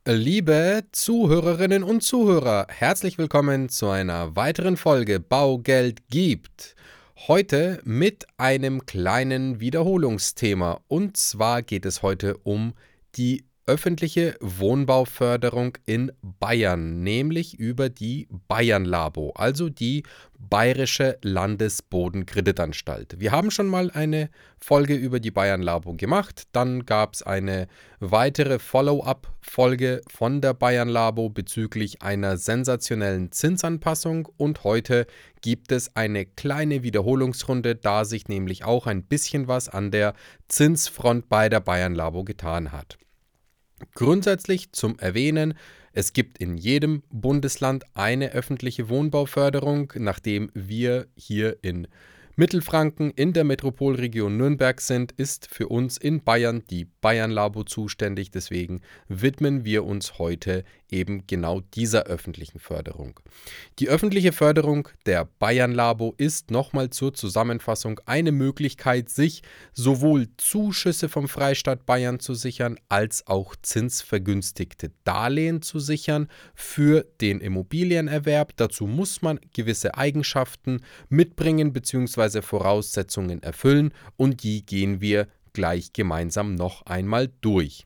Liebe Zuhörerinnen und Zuhörer, herzlich willkommen zu einer weiteren Folge Baugeld gibt. Heute mit einem kleinen Wiederholungsthema. Und zwar geht es heute um die öffentliche Wohnbauförderung in Bayern, nämlich über die Bayern-Labo, also die Bayerische Landesbodenkreditanstalt. Wir haben schon mal eine Folge über die Bayern-Labo gemacht, dann gab es eine weitere Follow-up-Folge von der Bayern-Labo bezüglich einer sensationellen Zinsanpassung und heute gibt es eine kleine Wiederholungsrunde, da sich nämlich auch ein bisschen was an der Zinsfront bei der Bayern-Labo getan hat. Grundsätzlich zum Erwähnen, es gibt in jedem Bundesland eine öffentliche Wohnbauförderung, nachdem wir hier in Mittelfranken in der Metropolregion Nürnberg sind, ist für uns in Bayern die Bayern-Labo zuständig. Deswegen widmen wir uns heute eben genau dieser öffentlichen Förderung. Die öffentliche Förderung der Bayern-Labo ist nochmal zur Zusammenfassung eine Möglichkeit, sich sowohl Zuschüsse vom Freistaat Bayern zu sichern, als auch zinsvergünstigte Darlehen zu sichern für den Immobilienerwerb. Dazu muss man gewisse Eigenschaften mitbringen bzw. Voraussetzungen erfüllen und die gehen wir gleich gemeinsam noch einmal durch.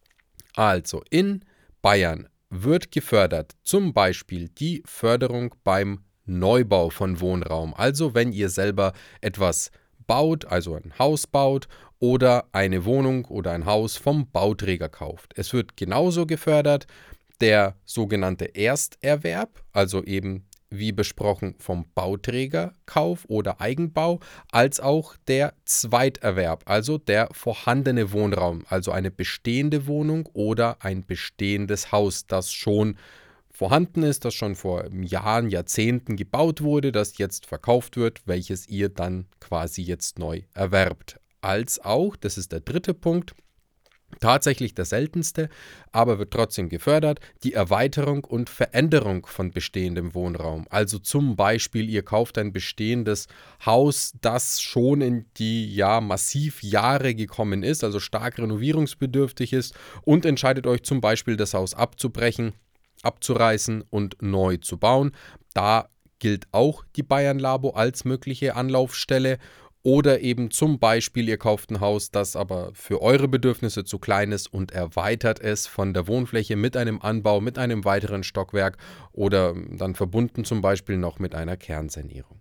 Also in Bayern wird gefördert zum Beispiel die Förderung beim Neubau von Wohnraum. Also wenn ihr selber etwas baut, also ein Haus baut oder eine Wohnung oder ein Haus vom Bauträger kauft. Es wird genauso gefördert der sogenannte Ersterwerb, also eben wie besprochen vom Bauträgerkauf oder Eigenbau, als auch der Zweiterwerb, also der vorhandene Wohnraum, also eine bestehende Wohnung oder ein bestehendes Haus, das schon vorhanden ist, das schon vor Jahren, Jahrzehnten gebaut wurde, das jetzt verkauft wird, welches ihr dann quasi jetzt neu erwerbt. Als auch, das ist der dritte Punkt, tatsächlich der seltenste, aber wird trotzdem gefördert, die Erweiterung und Veränderung von bestehendem Wohnraum. Also zum Beispiel, ihr kauft ein bestehendes Haus, das schon in die massiv Jahre gekommen ist, also stark renovierungsbedürftig ist und entscheidet euch zum Beispiel, das Haus abzubrechen, abzureißen und neu zu bauen. Da gilt auch die Bayern-Labo als mögliche Anlaufstelle. Oder eben zum Beispiel, ihr kauft ein Haus, das aber für eure Bedürfnisse zu klein ist und erweitert es von der Wohnfläche mit einem Anbau, mit einem weiteren Stockwerk oder dann verbunden zum Beispiel noch mit einer Kernsanierung.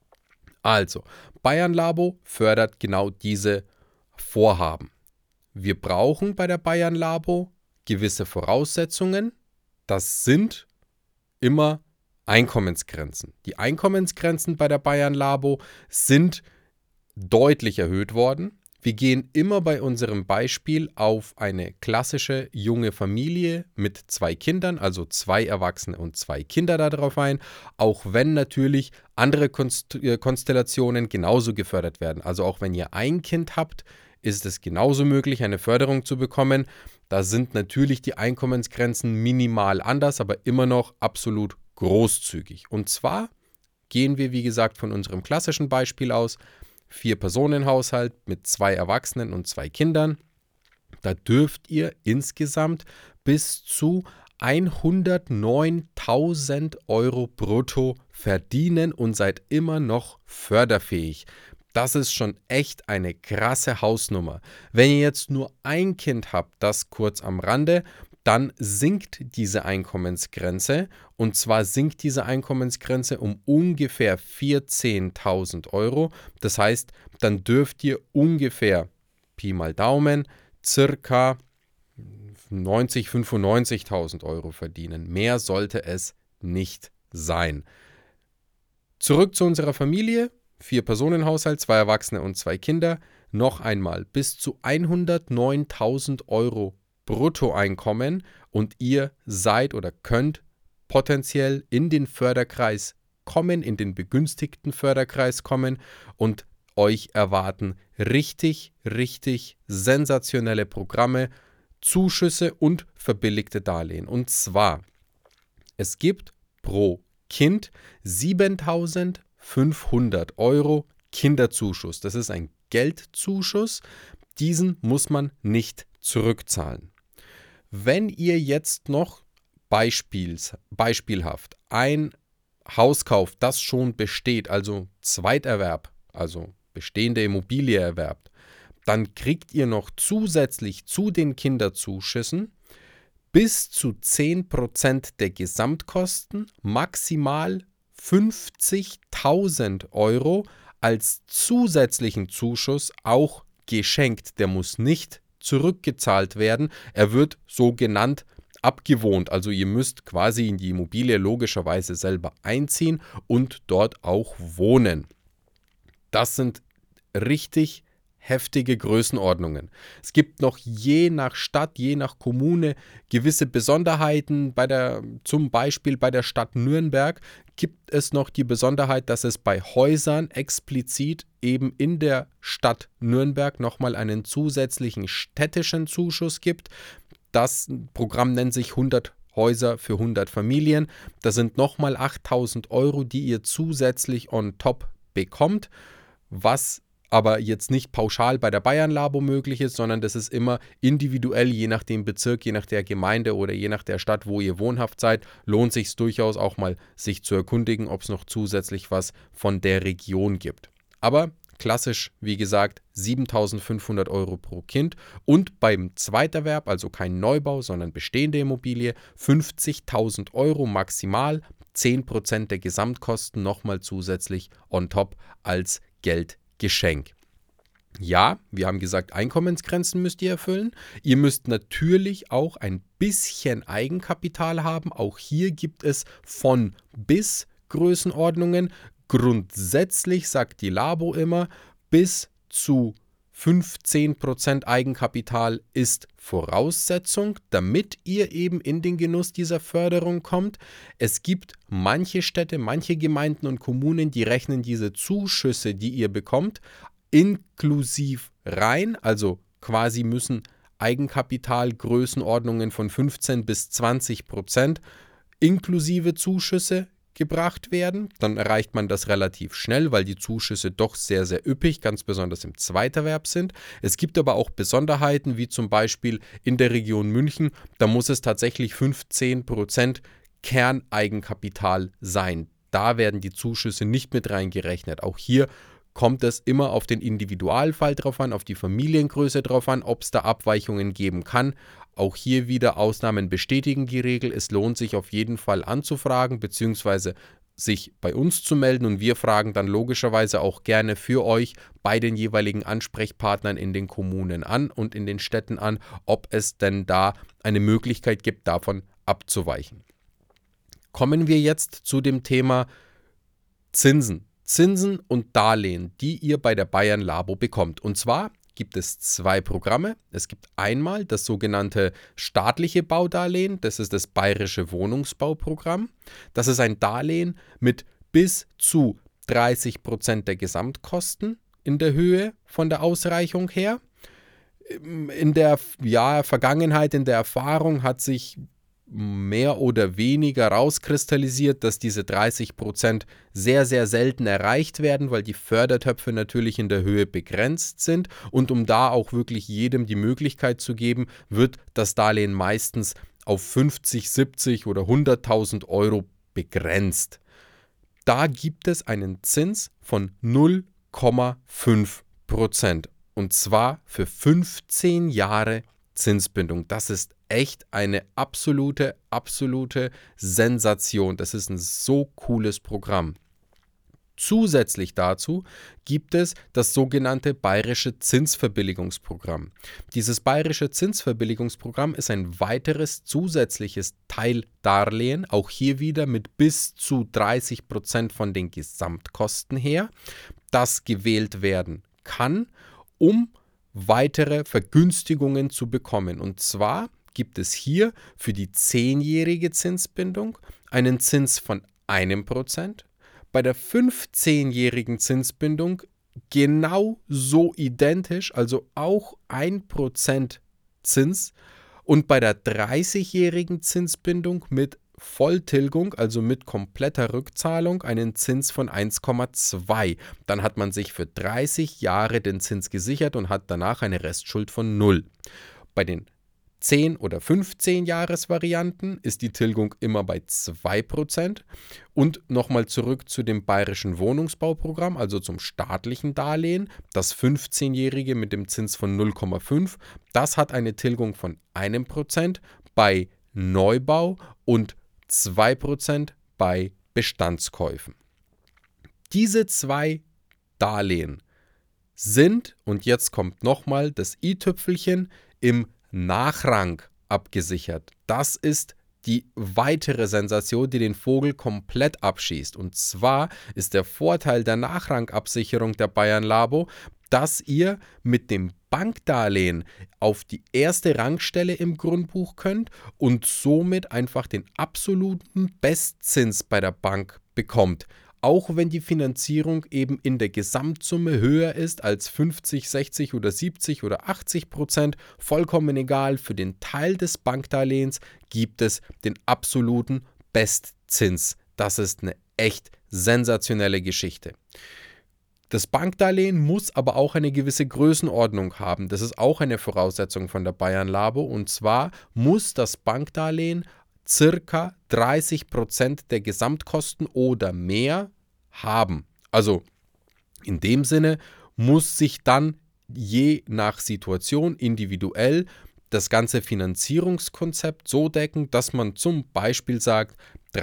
Also, Bayern-Labo fördert genau diese Vorhaben. Wir brauchen bei der Bayern-Labo gewisse Voraussetzungen. Das sind immer Einkommensgrenzen. Die Einkommensgrenzen bei der Bayern-Labo sind deutlich erhöht worden. Wir gehen immer bei unserem Beispiel auf eine klassische junge Familie mit 2 Kindern, also 2 Erwachsene und 2 Kinder darauf ein, auch wenn natürlich andere Konstellationen genauso gefördert werden. Also auch wenn ihr ein Kind habt, ist es genauso möglich, eine Förderung zu bekommen. Da sind natürlich die Einkommensgrenzen minimal anders, aber immer noch absolut großzügig. Und zwar gehen wir, wie gesagt, von unserem klassischen Beispiel aus, 4-Personen-Haushalt mit 2 Erwachsenen und 2 Kindern. Da dürft ihr insgesamt bis zu 109.000 Euro brutto verdienen und seid immer noch förderfähig. Das ist schon echt eine krasse Hausnummer. Wenn ihr jetzt nur ein Kind habt, das kurz am Rande, dann sinkt diese Einkommensgrenze und zwar sinkt diese Einkommensgrenze um ungefähr 14.000 Euro. Das heißt, dann dürft ihr ungefähr, Pi mal Daumen, circa 90.000, 95.000 Euro verdienen. Mehr sollte es nicht sein. Zurück zu unserer Familie. 4-Personen-Haushalt, 2 Erwachsene und 2 Kinder. Noch einmal, bis zu 109.000 Euro Bruttoeinkommen und ihr seid oder könnt potenziell in den Förderkreis kommen, in den begünstigten Förderkreis kommen und euch erwarten richtig, richtig sensationelle Programme, Zuschüsse und verbilligte Darlehen. Und zwar, es gibt pro Kind 7.500 Euro Kinderzuschuss. Das ist ein Geldzuschuss, diesen muss man nicht zurückzahlen. Wenn ihr jetzt noch beispielhaft ein Haus kauft, das schon besteht, also Zweiterwerb, also bestehende Immobilie erwerbt, dann kriegt ihr noch zusätzlich zu den Kinderzuschüssen bis zu 10% der Gesamtkosten, maximal 50.000 Euro als zusätzlichen Zuschuss auch geschenkt. Der muss nicht zurückgezahlt werden. Er wird so genannt abgewohnt. Also ihr müsst quasi in die Immobilie logischerweise selber einziehen und dort auch wohnen. Das sind richtig heftige Größenordnungen. Es gibt noch je nach Stadt, je nach Kommune gewisse Besonderheiten. Zum Beispiel bei der Stadt Nürnberg gibt es noch die Besonderheit, dass es bei Häusern explizit eben in der Stadt Nürnberg nochmal einen zusätzlichen städtischen Zuschuss gibt. Das Programm nennt sich 100 Häuser für 100 Familien. Das sind nochmal 8.000 Euro, die ihr zusätzlich on top bekommt, was aber jetzt nicht pauschal bei der Bayern-Labo möglich ist, sondern das ist immer individuell, je nach dem Bezirk, je nach der Gemeinde oder je nach der Stadt, wo ihr wohnhaft seid, lohnt sich durchaus auch mal, sich zu erkundigen, ob es noch zusätzlich was von der Region gibt. Aber klassisch, wie gesagt, 7.500 Euro pro Kind und beim Zweiterwerb, also kein Neubau, sondern bestehende Immobilie, 50.000 Euro maximal, 10% der Gesamtkosten nochmal zusätzlich on top als Geldgeschenk. Ja, wir haben gesagt, Einkommensgrenzen müsst ihr erfüllen. Ihr müsst natürlich auch ein bisschen Eigenkapital haben. Auch hier gibt es von bis Größenordnungen. Grundsätzlich sagt die Labo immer, bis zu 15% Eigenkapital ist Voraussetzung, damit ihr eben in den Genuss dieser Förderung kommt. Es gibt manche Städte, manche Gemeinden und Kommunen, die rechnen diese Zuschüsse, die ihr bekommt, inklusiv rein, also quasi müssen Eigenkapitalgrößenordnungen von 15 bis 20% inklusive Zuschüsse gebracht werden. Dann erreicht man das relativ schnell, weil die Zuschüsse doch sehr, sehr üppig, ganz besonders im Zweiterwerb sind. Es gibt aber auch Besonderheiten, wie zum Beispiel in der Region München, da muss es tatsächlich 15% Kerneigenkapital sein. Da werden die Zuschüsse nicht mit reingerechnet. Auch hier kommt es immer auf den Individualfall drauf an, auf die Familiengröße drauf an, ob es da Abweichungen geben kann. Auch hier wieder Ausnahmen bestätigen die Regel. Es lohnt sich auf jeden Fall anzufragen bzw. sich bei uns zu melden und wir fragen dann logischerweise auch gerne für euch bei den jeweiligen Ansprechpartnern in den Kommunen an und in den Städten an, ob es denn da eine Möglichkeit gibt, davon abzuweichen. Kommen wir jetzt zu dem Thema Zinsen und Darlehen, die ihr bei der Bayern-Labo bekommt. Und zwar gibt es 2 Programme. Es gibt einmal das sogenannte staatliche Baudarlehen, das ist das Bayerische Wohnungsbauprogramm. Das ist ein Darlehen mit bis zu 30% der Gesamtkosten in der Höhe von der Ausreichung her. In der Vergangenheit, in der Erfahrung hat sich mehr oder weniger rauskristallisiert, dass diese 30% sehr, sehr selten erreicht werden, weil die Fördertöpfe natürlich in der Höhe begrenzt sind. Und um da auch wirklich jedem die Möglichkeit zu geben, wird das Darlehen meistens auf 50, 70 oder 100.000 Euro begrenzt. Da gibt es einen Zins von 0,5%. Und zwar für 15 Jahre Zinsbindung. Das ist echt eine absolute Sensation. Das ist ein so cooles Programm. Zusätzlich dazu gibt es das sogenannte Bayerische Zinsverbilligungsprogramm. Dieses Bayerische Zinsverbilligungsprogramm ist ein weiteres zusätzliches Teildarlehen, auch hier wieder mit bis zu 30% von den Gesamtkosten her, das gewählt werden kann, um weitere Vergünstigungen zu bekommen. Und zwar gibt es hier für die 10-jährige Zinsbindung einen Zins von 1%, bei der 15-jährigen Zinsbindung genauso identisch, also auch 1% Zins und bei der 30-jährigen Zinsbindung mit Volltilgung, also mit kompletter Rückzahlung, einen Zins von 1,2. Dann hat man sich für 30 Jahre den Zins gesichert und hat danach eine Restschuld von 0. Bei den 10- oder 15-Jahres-Varianten ist die Tilgung immer bei 2%. Und nochmal zurück zu dem Bayerischen Wohnungsbauprogramm, also zum staatlichen Darlehen. Das 15-jährige mit dem Zins von 0,5, das hat eine Tilgung von 1% bei Neubau und 2% bei Bestandskäufen. Diese zwei Darlehen sind, und jetzt kommt nochmal das i-Tüpfelchen, im Nachrang abgesichert. Das ist die weitere Sensation, die den Vogel komplett abschießt. Und zwar ist der Vorteil der Nachrangabsicherung der Bayern Labo, dass ihr mit dem Bankdarlehen auf die erste Rangstelle im Grundbuch könnt und somit einfach den absoluten Bestzins bei der Bank bekommt. Auch wenn die Finanzierung eben in der Gesamtsumme höher ist als 50, 60 oder 70 oder 80%, vollkommen egal, für den Teil des Bankdarlehens gibt es den absoluten Bestzins. Das ist eine echt sensationelle Geschichte. Das Bankdarlehen muss aber auch eine gewisse Größenordnung haben. Das ist auch eine Voraussetzung von der Bayern Labo. Und zwar muss das Bankdarlehen circa 30% der Gesamtkosten oder mehr haben. Also in dem Sinne muss sich dann je nach Situation individuell das ganze Finanzierungskonzept so decken, dass man zum Beispiel sagt,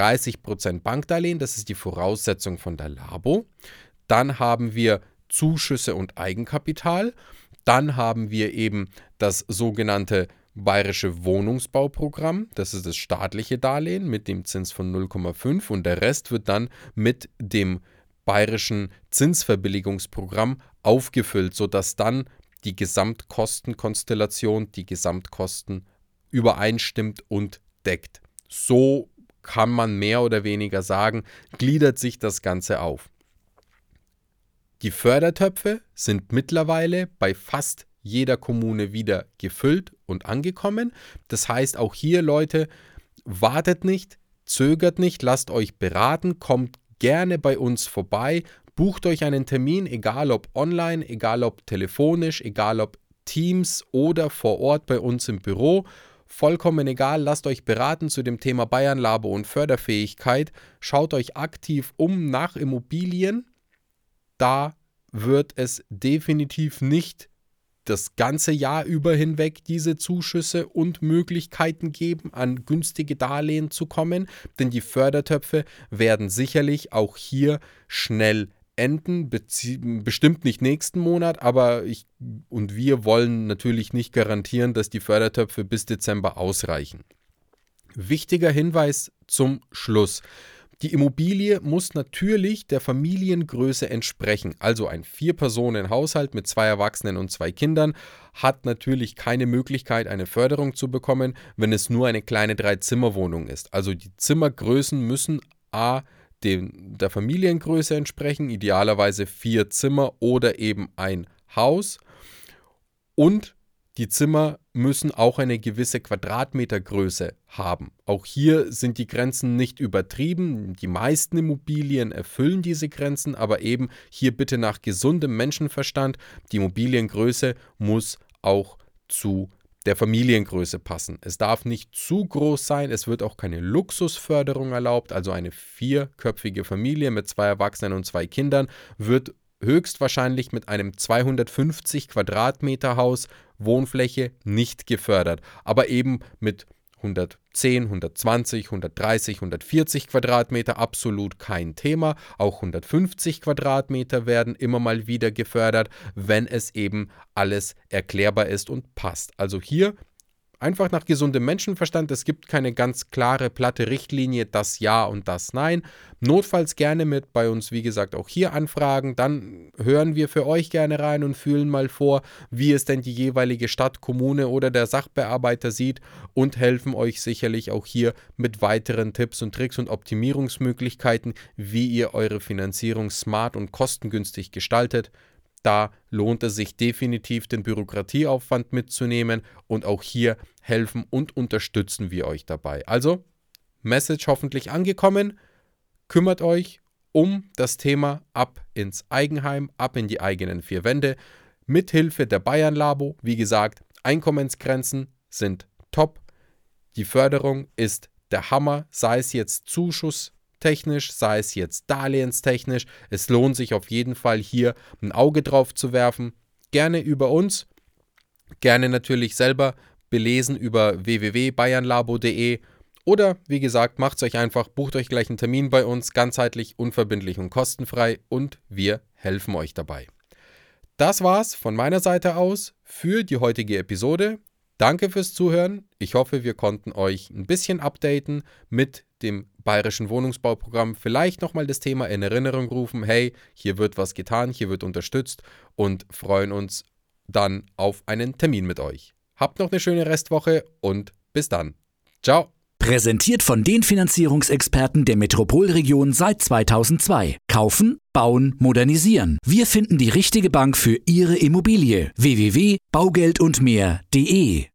30% Bankdarlehen, das ist die Voraussetzung von der Labo. Dann haben wir Zuschüsse und Eigenkapital. Dann haben wir eben das sogenannte Bayerische Wohnungsbauprogramm. Das ist das staatliche Darlehen mit dem Zins von 0,5 und der Rest wird dann mit dem Bayerischen Zinsverbilligungsprogramm aufgefüllt, sodass dann die Gesamtkostenkonstellation, die Gesamtkosten übereinstimmt und deckt. So kann man mehr oder weniger sagen, gliedert sich das Ganze auf. Die Fördertöpfe sind mittlerweile bei fast jeder Kommune wieder gefüllt und angekommen. Das heißt, auch hier, Leute, wartet nicht, zögert nicht, lasst euch beraten, kommt gerne bei uns vorbei, bucht euch einen Termin, egal ob online, egal ob telefonisch, egal ob Teams oder vor Ort bei uns im Büro. Vollkommen egal, lasst euch beraten zu dem Thema Bayern Labo und Förderfähigkeit. Schaut euch aktiv um nach Immobilien. Da wird es definitiv nicht das ganze Jahr über hinweg diese Zuschüsse und Möglichkeiten geben, an günstige Darlehen zu kommen, denn die Fördertöpfe werden sicherlich auch hier schnell enden, bestimmt nicht nächsten Monat, aber wir wollen natürlich nicht garantieren, dass die Fördertöpfe bis Dezember ausreichen. Wichtiger Hinweis zum Schluss. Die Immobilie muss natürlich der Familiengröße entsprechen. Also ein 4-Personen-Haushalt mit 2 Erwachsenen und 2 Kindern hat natürlich keine Möglichkeit, eine Förderung zu bekommen, wenn es nur eine kleine 3-Zimmer-Wohnung ist. Also die Zimmergrößen müssen der Familiengröße entsprechen, idealerweise 4 Zimmer oder eben ein Haus. Und die Zimmer müssen auch eine gewisse Quadratmetergröße haben. Auch hier sind die Grenzen nicht übertrieben. Die meisten Immobilien erfüllen diese Grenzen, aber eben hier bitte nach gesundem Menschenverstand. Die Immobiliengröße muss auch zu der Familiengröße passen. Es darf nicht zu groß sein, es wird auch keine Luxusförderung erlaubt. Also eine 4-köpfige Familie mit 2 Erwachsenen und 2 Kindern wird höchstwahrscheinlich mit einem 250 Quadratmeter Haus Wohnfläche nicht gefördert, aber eben mit 110, 120, 130, 140 Quadratmeter absolut kein Thema. Auch 150 Quadratmeter werden immer mal wieder gefördert, wenn es eben alles erklärbar ist und passt. Also hier einfach nach gesundem Menschenverstand. Es gibt keine ganz klare, platte Richtlinie, das Ja und das Nein. Notfalls gerne mit bei uns, wie gesagt, auch hier anfragen. Dann hören wir für euch gerne rein und fühlen mal vor, wie es denn die jeweilige Stadt, Kommune oder der Sachbearbeiter sieht und helfen euch sicherlich auch hier mit weiteren Tipps und Tricks und Optimierungsmöglichkeiten, wie ihr eure Finanzierung smart und kostengünstig gestaltet. Da lohnt es sich definitiv, den Bürokratieaufwand mitzunehmen und auch hier helfen und unterstützen wir euch dabei. Also, Message hoffentlich angekommen. Kümmert euch um das Thema ab ins Eigenheim, ab in die eigenen 4 Wände. Mithilfe der Bayern Labo, wie gesagt, Einkommensgrenzen sind top. Die Förderung ist der Hammer, sei es jetzt zuschusstechnisch, sei es jetzt darlehenstechnisch. Es lohnt sich auf jeden Fall hier ein Auge drauf zu werfen. Gerne über uns, gerne natürlich selber belesen über www.bayernlabo.de oder wie gesagt, macht es euch einfach, bucht euch gleich einen Termin bei uns, ganzheitlich, unverbindlich und kostenfrei und wir helfen euch dabei. Das war's von meiner Seite aus für die heutige Episode. Danke fürs Zuhören. Ich hoffe, wir konnten euch ein bisschen updaten mit dem Bayerischen Wohnungsbauprogramm. Vielleicht nochmal das Thema in Erinnerung rufen. Hey, hier wird was getan, hier wird unterstützt und freuen uns dann auf einen Termin mit euch. Habt noch eine schöne Restwoche und bis dann. Ciao. Präsentiert von den Finanzierungsexperten der Metropolregion seit 2002. Kaufen, bauen, modernisieren. Wir finden die richtige Bank für Ihre Immobilie. www.baugeldundmehr.de